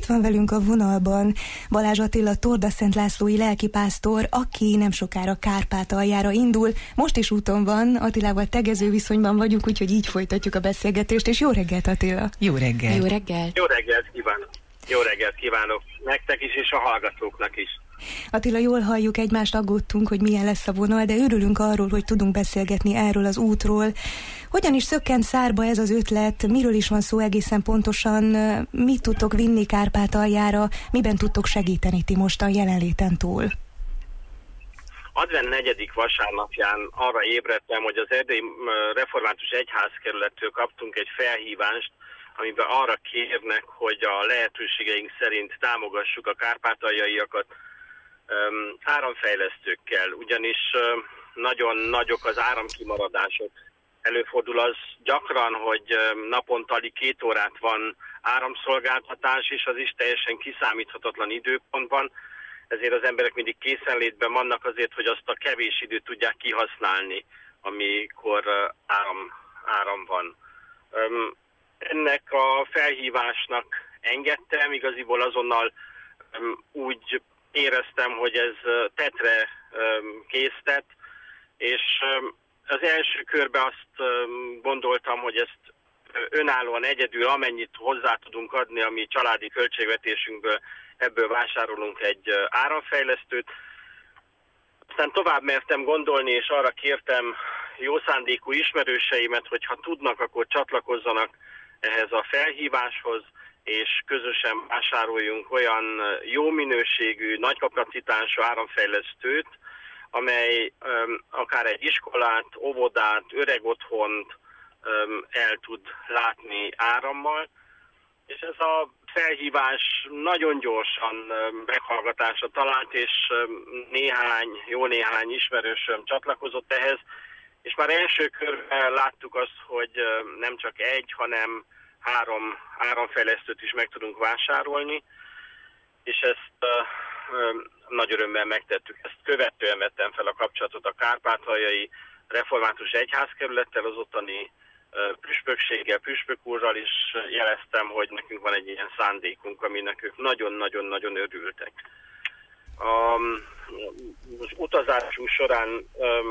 itt van velünk a vonalban Balázs Attila Tordaszentlászlói lelkipásztor, aki nem sokára Kárpátaljára indul. Most is úton van, Attilával tegező viszonyban vagyunk, úgyhogy így folytatjuk a beszélgetést, és jó reggelt, Attila! Jó reggelt! Jó reggelt! Jó reggelt kívánok! Jó reggelt kívánok nektek is, és a hallgatóknak is. Attila, jól halljuk egymást, aggódtunk, hogy milyen lesz a vonal, de örülünk arról, hogy tudunk beszélgetni erről az útról. Hogyan is szökkent szárba ez az ötlet, miről is van szó egészen pontosan, mit tudtok vinni Kárpátaljára, miben tudtok segíteni ti most a jelenléten túl? Advent 4. vasárnapján arra ébredtem, hogy az Erdélyi Református Egyházkerülettől kaptunk egy felhívást, amiben arra kérnek, hogy a lehetőségeink szerint támogassuk a kárpátaljaiakat áramfejlesztőkkel, ugyanis nagyon nagyok az áramkimaradások. Előfordul az gyakran, hogy napontali 2 órát van áramszolgáltatás, és az is teljesen kiszámíthatatlan időpontban, ezért az emberek mindig készenlétben vannak azért, hogy azt a kevés időt tudják kihasználni, amikor áram van. Ennek a felhívásnak engedtem, igaziból azonnal úgy éreztem, hogy ez tetre késztet, és az első körben azt gondoltam, hogy ezt önállóan egyedül, amennyit hozzá tudunk adni, ami családi költségvetésünkből, ebből vásárolunk egy áramfejlesztőt. Aztán tovább mertem gondolni, és arra kértem jó szándékú ismerőseimet, hogy ha tudnak, akkor csatlakozzanak ehhez a felhíváshoz, és közösen vásároljunk olyan jó minőségű, nagy kapacitású áramfejlesztőt, amely akár egy iskolát, óvodát, öregotthont el tud látni árammal, és ez a felhívás nagyon gyorsan meghallgatásra talált, és jó néhány ismerősöm csatlakozott ehhez, és már első körben láttuk azt, hogy nem csak egy, hanem 3 áramfejlesztőt is meg tudunk vásárolni, és ezt nagy örömmel megtettük. Ezt követően vettem fel a kapcsolatot a Kárpátaljai Református Egyházkerülettel, az ottani püspökséggel, püspök úrral is jeleztem, hogy nekünk van egy ilyen szándékunk, aminek ők nagyon-nagyon-nagyon örültek. Az utazásunk során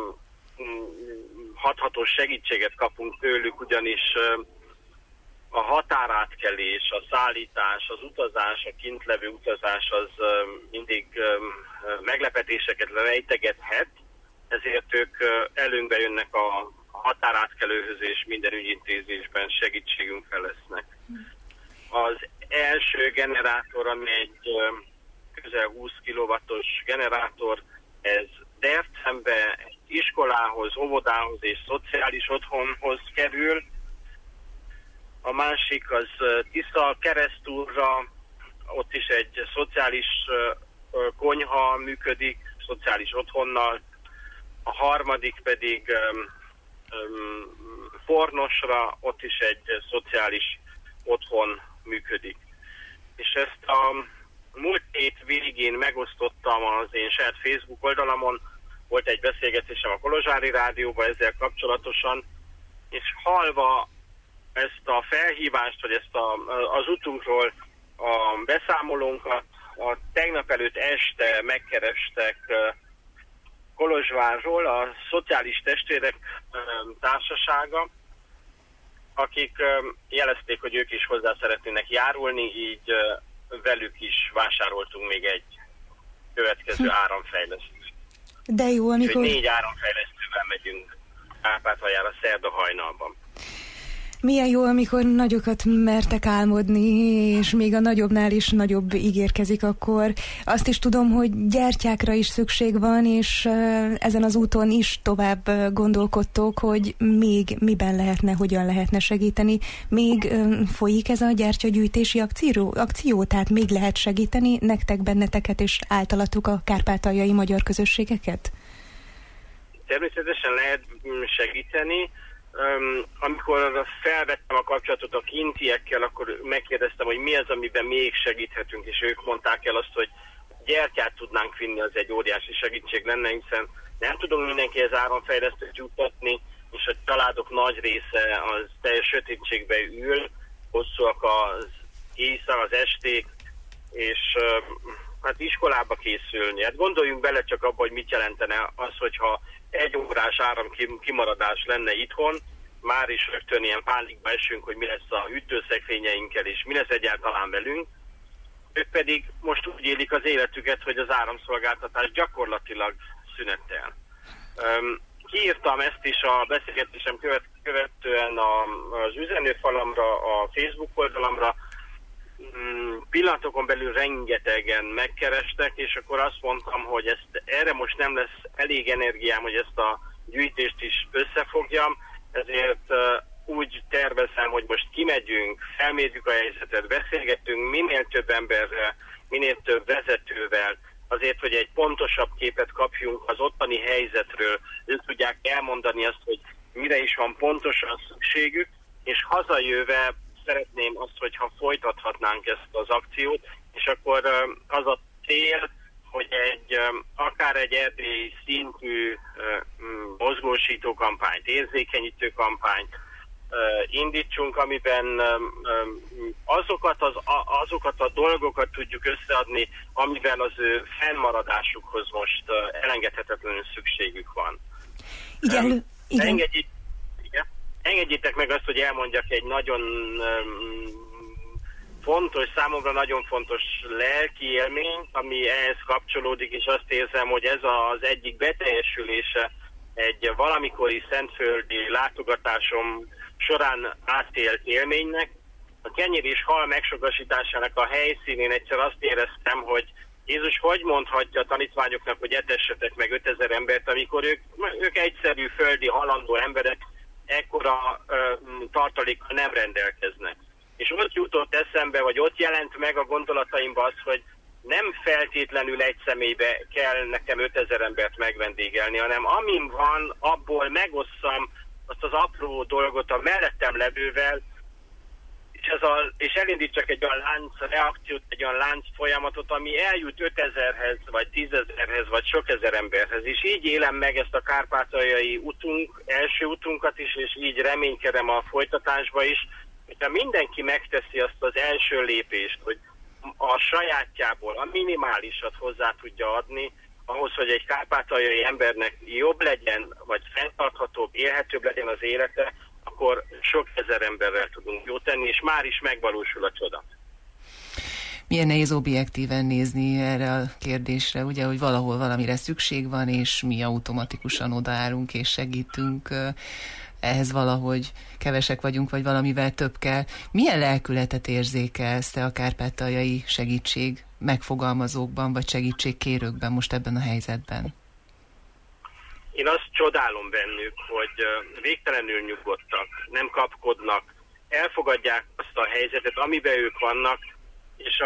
hathatós segítséget kapunk tőlük, ugyanis a határátkelés, a szállítás, az utazás, a kintlevő utazás az mindig meglepetéseket rejtegethet, ezért ők előnkbe jönnek a határátkelőhöz, és minden ügyintézésben segítségünkre lesznek. Az első generátor, ami egy közel 20 kW-os generátor, ez Dercembe egy iskolához, óvodához és szociális otthonhoz kerül. A másik az Tisza Keresztúrra, ott is egy szociális konyha működik, szociális otthonnal. A harmadik pedig Fornosra, ott is egy szociális otthon működik. És ezt a múlt hét végén megosztottam az én saját Facebook oldalamon, volt egy beszélgetésem a Kolozsvári Rádióban ezzel kapcsolatosan, és hallva ezt a felhívást, vagy ezt az utunkról a beszámolónkat, a tegnap előtt este megkerestek Kolozsvárról a Szociális Testvérek Társasága, akik jelezték, hogy ők is hozzá szeretnének járulni, így velük is vásároltunk még egy következő áramfejlesztőt. De jó, amikor... 4 áramfejlesztővel megyünk Kárpátaljára szerda hajnalban. Milyen jó, amikor nagyokat mertek álmodni, és még a nagyobbnál is nagyobb ígérkezik, akkor azt is tudom, hogy gyertyákra is szükség van, és ezen az úton is tovább gondolkodtok, hogy még miben lehetne, hogyan lehetne segíteni. Még folyik ez a gyertyagyűjtési akció, tehát még lehet segíteni nektek, benneteket és általatuk a kárpátaljai magyar közösségeket? Természetesen lehet segíteni. Amikor felvettem a kapcsolatot a kintiekkel, akkor megkérdeztem, hogy mi az, amiben még segíthetünk, és ők mondták el azt, hogy gyertyát tudnánk vinni, az egy óriási segítség lenne, hiszen nem tudunk mindenkihez áramfejlesztőt juttatni, és a családok nagy része az teljes sötétségbe ül, hosszúak az éjszak, az esték, és hát iskolába készülni. Hát gondoljunk bele csak abba, hogy mit jelentene az, hogyha 1 órás áramkimaradás lenne itthon, már is rögtön ilyen pánikba esünk, hogy mi lesz a hűtőszekrényeinkkel, és mi lesz egyáltalán velünk. Ők pedig most úgy élik az életüket, hogy az áramszolgáltatás gyakorlatilag szünetel. Kiírtam ezt is a beszélgetésem követően az üzenőfalamra, a Facebook oldalamra. Pillanatokon belül rengetegen megkerestek, és akkor azt mondtam, hogy erre most nem lesz elég energiám, hogy ezt a gyűjtést is összefogjam, ezért úgy tervezem, hogy most kimegyünk, felmérjük a helyzetet, beszélgetünk minél több emberrel, minél több vezetővel, azért, hogy egy pontosabb képet kapjunk az ottani helyzetről. Ők tudják elmondani azt, hogy mire is van pontosan szükségük, és hazajöve szeretném azt, hogyha folytathatnánk ezt az akciót, és akkor az a cél, hogy akár egy erdélyi szintű mozgósító kampányt, érzékenyítő kampányt indítsunk, amiben azokat a dolgokat tudjuk összeadni, amivel az ő fennmaradásukhoz most elengedhetetlenül szükségük van. Igen. Engedjétek meg azt, hogy elmondjak egy nagyon fontos, számomra nagyon fontos lelki élményt, ami ehhez kapcsolódik, és azt érzem, hogy ez az egyik beteljesülése egy valamikori szentföldi látogatásom során átélt élménynek. A kenyér és hal megsogasításának a helyszínén egyszer azt éreztem, hogy Jézus hogy mondhatja a tanítványoknak, hogy etessetek meg 5000 embert, amikor ők egyszerű földi halandó emberek, ekkora tartalékkal nem rendelkeznek. És ott jutott eszembe, vagy ott jelent meg a gondolataimba az, hogy nem feltétlenül egy személybe kell nekem 5000 embert megvendégelni, hanem amin van, abból megosszam azt az apró dolgot a mellettem levővel, és elindítsak egy olyan láncreakciót, egy olyan lánc folyamatot, ami eljut 5000-hez, vagy 10.000-hez, vagy sok ezer emberhez. És így élem meg ezt a kárpátaljai első utunkat is, és így reménykedem a folytatásba is, hogyha mindenki megteszi azt az első lépést, hogy a sajátjából a minimálisat hozzá tudja adni, ahhoz, hogy egy kárpátaljai embernek jobb legyen, vagy fenntarthatóbb, élhetőbb legyen az élete, akkor sok ezer emberrel tudunk jót tenni, és már is megvalósul a csoda. Milyen nehéz objektíven nézni erre a kérdésre, ugye, hogy valahol valamire szükség van, és mi automatikusan odaállunk és segítünk. Ehhez valahogy kevesek vagyunk, vagy valamivel több kell. Milyen lelkületet érzékelsz te a kárpátaljai segítség megfogalmazókban, vagy segítségkérőkben most ebben a helyzetben? Én azt csodálom bennük, hogy végtelenül nyugodtak, nem kapkodnak, elfogadják azt a helyzetet, amiben ők vannak, és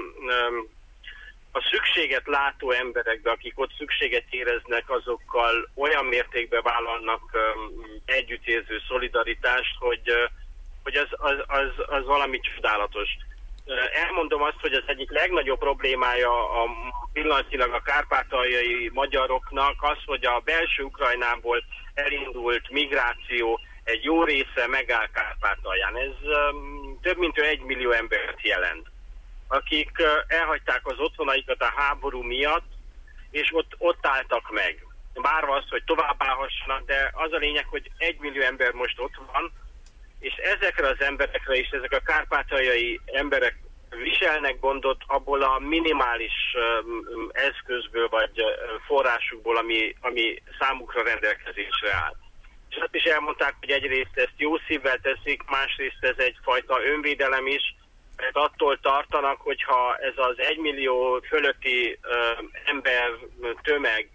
a szükséget látó emberekbe, akik ott szükséget éreznek, azokkal olyan mértékben vállalnak együttérző szolidaritást, hogy az valami csodálatos. Elmondom azt, hogy az egyik legnagyobb problémája pillanatilag a kárpátaljai magyaroknak az, hogy a belső Ukrajnából elindult migráció egy jó része megáll Kárpátalján. Ez több mint 1 millió embert jelent, akik elhagyták az otthonaikat a háború miatt, és ott álltak meg. Várva azt, hogy továbbállhassanak, de az a lényeg, hogy 1 millió ember most ott van, és ezekre az emberekre is, ezek a kárpátaljai emberek viselnek gondot abból a minimális eszközből vagy forrásukból, ami számukra rendelkezésre áll. És azt is elmondták, hogy egyrészt ezt jó szívvel teszik, másrészt ez egyfajta önvédelem is, mert attól tartanak, hogyha ez az 1 millió fölötti ember tömeg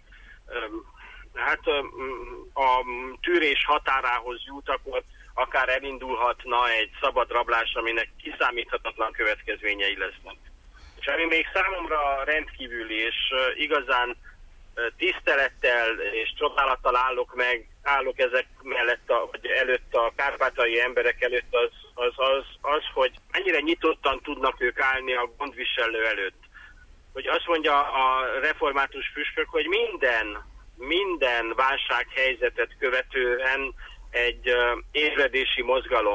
a tűrés határához jut, akkor akár elindulhatna egy szabad rablás, aminek kiszámíthatatlan következményei lesznek. És ami még számomra rendkívüli, és igazán tisztelettel és csodálattal állok ezek mellett, vagy előtt a kárpátaljai emberek előtt, az, hogy mennyire nyitottan tudnak ők állni a gondviselő előtt. Hogy azt mondja a református püspök, hogy minden válsághelyzetet követően egy ébredési mozgalom,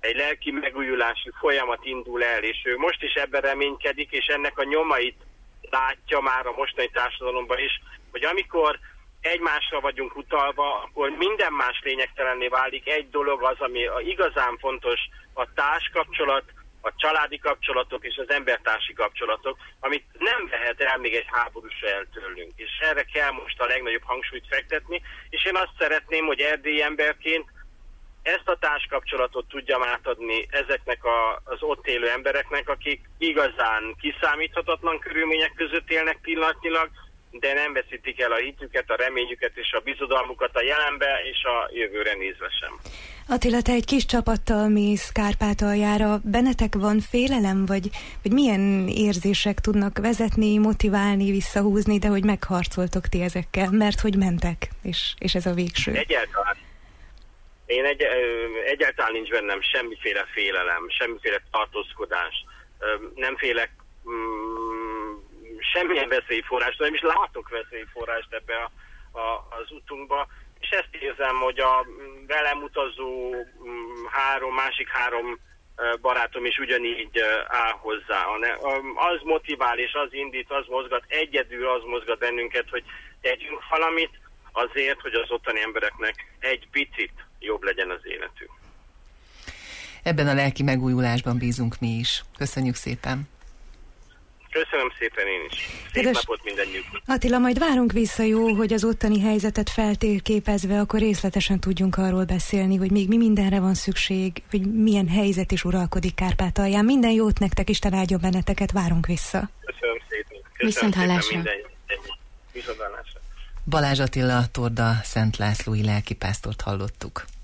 egy lelki megújulási folyamat indul el, és ő most is ebben reménykedik, és ennek a nyomait látja már a mostani társadalomban is, hogy amikor egymásra vagyunk utalva, akkor minden más lényegtelenné válik. Egy dolog az, ami igazán fontos, a társkapcsolat, a családi kapcsolatok és az embertársi kapcsolatok, amit nem vehet el még egy háború se el tőlünk. És erre kell most a legnagyobb hangsúlyt fektetni, és én azt szeretném, hogy erdélyi emberként ezt a társkapcsolatot tudjam átadni ezeknek az ott élő embereknek, akik igazán kiszámíthatatlan körülmények között élnek pillanatnyilag, de nem veszítik el a hitüket, a reményüket és a bizodalmukat a jelenbe és a jövőre nézve sem. Attila, te egy kis csapattal mész Kárpátaljára. Bennetek van félelem, vagy milyen érzések tudnak vezetni, motiválni, visszahúzni, de hogy megharcoltok ti ezekkel, mert hogy mentek, és ez a végső? Egyáltalán. Egyáltalán nincs bennem semmiféle félelem, semmiféle tartózkodás. Nem félek semmilyen veszélyforrást, nem is látok veszélyforrást ebbe az utunkba, és ezt érzem, hogy a velem utazó másik három barátom is ugyanígy áll hozzá. Az motivál és az indít, az mozgat, egyedül az mozgat bennünket, hogy tegyünk valamit azért, hogy az ottani embereknek egy picit jobb legyen az életük. Ebben a lelki megújulásban bízunk mi is. Köszönjük szépen! Köszönöm szépen én is. Szép napot mindennyiüknek. Attila, majd várunk vissza, jó, hogy az ottani helyzetet feltérképezve, akkor részletesen tudjunk arról beszélni, hogy még mi mindenre van szükség, hogy milyen helyzet is uralkodik Kárpátalján. Minden jót nektek, Isten áldjon benneteket, várunk vissza. Köszönöm szépen. Viszonthallásra. Viszonthallásra. Balázs Attila Torda Szent Lászlói lelkipásztort hallottuk.